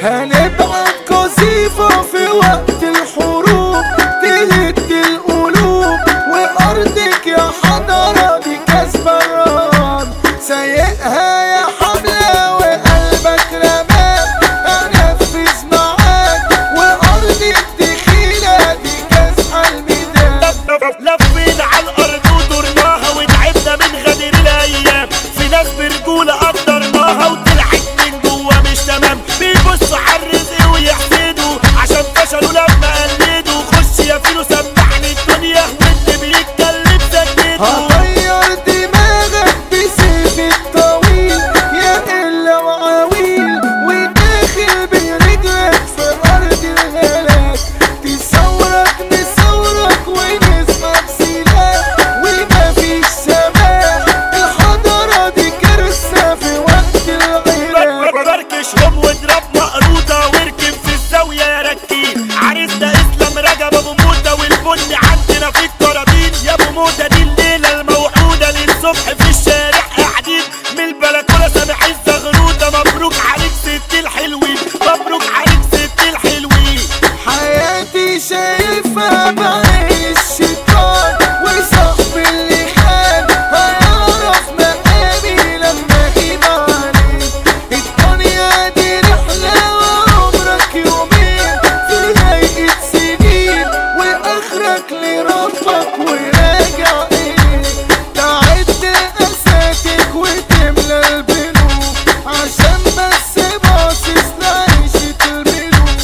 هنبعت قصيفة في وقت الحروب تهد القلوب، وأرضك يا حضرة دي كسبة الرهان، سايقها يا حملة وقلبك رماد، أنفذ معاك وأرضك دخيلة دي كاسحة الميدان. لفينا على الأرض ودورناها وتعبنا من غدر الأيام، في ناس برجولة قدرناها وطلعت من جوا مش تمام، بيبصوا على الرزق ويحسدوا عشان فشلوا لما قلدوا. خش يا فيلو سمعني الدنيا واللي بيتكلم سكته. هغير دماغك بسيف الطويل يا إلا وعويل، وداخل برجلك في أرض الهلاك، تصورك نصورك ونسمع بسلاح ومفيش سماح، الحضارة دي كارثة في وقت العراق. بركشهم واضرب مقروطة واركب في الزاوية يا ركين، عريسنا اسلام رجب ابو موتة والبن عندنا في الكرابين. يا ابو موتة دي الليلة الموحودة للصبح في الشارع قاعدين، من البلكونة سامع الزغروطة. مبروك عليك ست الحلوين، مبروك عليك ست الحلوين. حياتي شايفها بعين الشيطان، وصاحبي اللي خان هيعرف مقامي لما اجيب عليك. الدنيا دي رحلة وعمرك يومين في هيئة سنين، واخرك لربك وراجع اليك. تعد قاساتك وتملى البنوك عشان بس باصص لعيشة الملوك.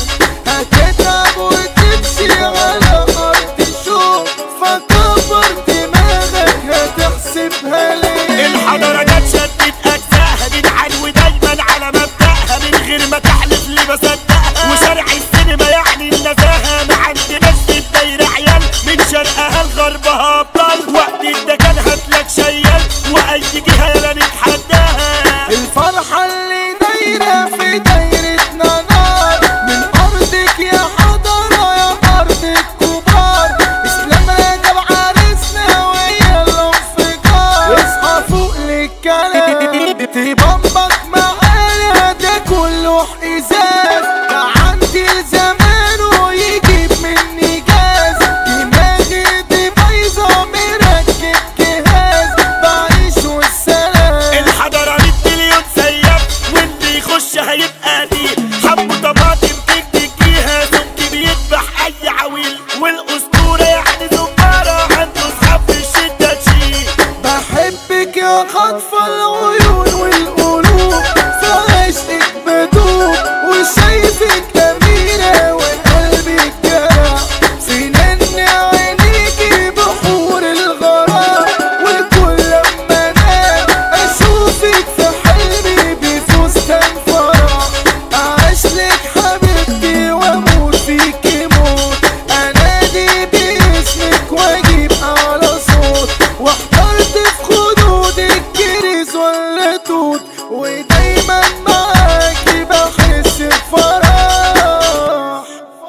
هتتعب وتمشي على أرض الشوق، فكبر دماغك هتحسبها ليه. الحضارة جت شدت أجزائها جدعان ودايما على مبدأها، من غير ما تحلف لي بصدقها. وشارع السينما يعني النزاهة، ما عندناش في الدايرة عيال، من شرقها لغربها أبطال. وقت الدكان هاتلك شيال وأي جهة يلا نتحداها. الفرحة اللي دايرة في دايرتنا نار، من أرضك يا حضرة يا أرض الكبار. إسلام رجب عريسنا ويلا انفجار، اصحى فوق للكلام تبمبك معانا ده كله إزاز. ده عندي زمانه يجيب مني جاز، دماغي دي بايظة مركب جهاز، بعيش والسلام. الحضارة 100 مليون سياف واللي يخش هيبقى دين. حبوا طماطم تجيها سمك بيذبح أي عويل، والأسطورة يعني زبارة عنده صحاب في الشدة تشيل. بحبك يا خاطفة العيون والقلوب، في عشقك بدوب وشايفك أميرة وقلبك جرح. سنن عينيكي بحور الغرام، وكل لما انام اشوفك في حلمي بفستان فرح. اعيشلك حبيبتي واموت فيكي موت، انادي باسمك واجيب على صوت. واحترت في خدودك كريز ولا توت، ودايما معاكي بحس بفرح.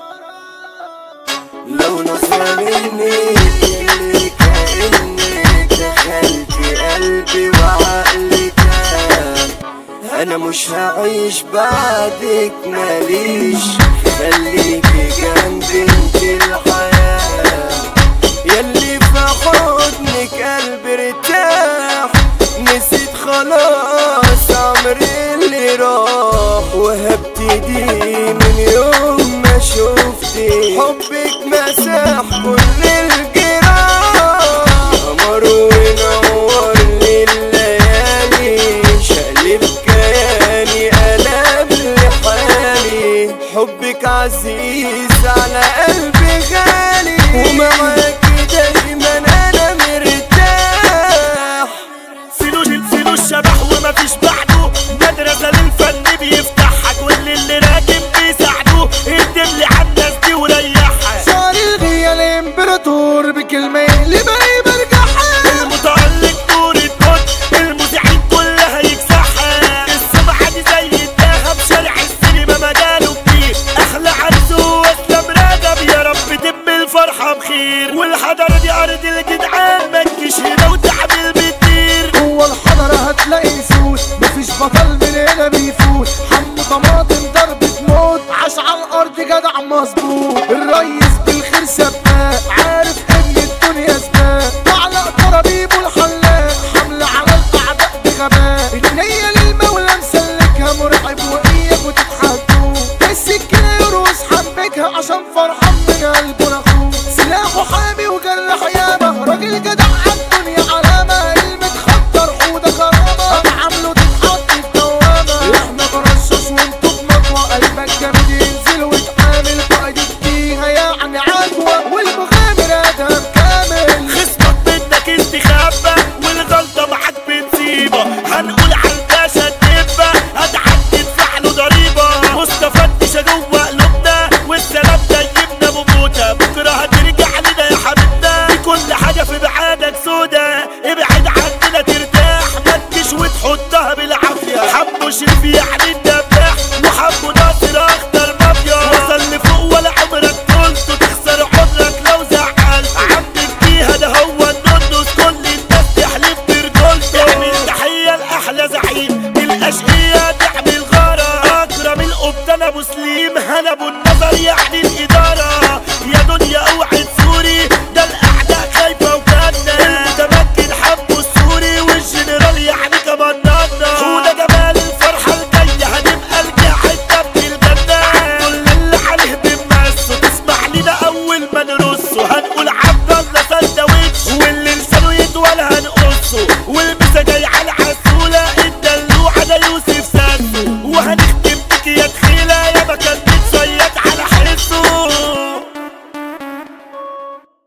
لو نظرة منك اللي كأنك دخلتي قلبي وعقلي تاه، أنا مش هعيش بعدك ماليش، خليكي جنبي انت الحياة. ياللي في حضنك قلبي ارتاح، نسيت خلاص عمري اللي راح، وهبتدي من يوم ما شفتك. حبك مسح كل الجراح، قمر ونور لي الليالي، شقلب كياني قلب لحالي. حبك عزيز على قلبي غالي، ومعاكي دايما انا مرتاح. سيلو الشبح ومفيش بعده، مدرسة للفن بيفتحها، كل اللي راكب بيساعدوه. اهدم لي على الناس دي وريحها. شعر الغيا الامبراطور بكلمة اللي باقي برجعها. المتألق نور الكون المذيعين كلها يكسحها. السمعة دي زي الدهب، شارع السينما مجاله كبير. احلى عرس واسلام رجب، يا رب تم الفرحة بخير. والحضارة دي ارض الجدعان، ما تجيش هنا وتعمل بتطير. جوه الحضرة هتلاقي سود، مفيش بطل من هنا بيفوت. حمو طماطم ضربة موت. مظبوط. الريس بالخير سباق، عارف ان الدنيا سباق. معلق طرابيب والحلاق، حملة على الاعداء بغباء. النية للمولى مسلكها، مرعب واياكوا تتحدوا. السكينة يرقص حبكها، عشان فرحان من قلبه اخوه. سلاحه حامي وجرح ياما، راجل جدع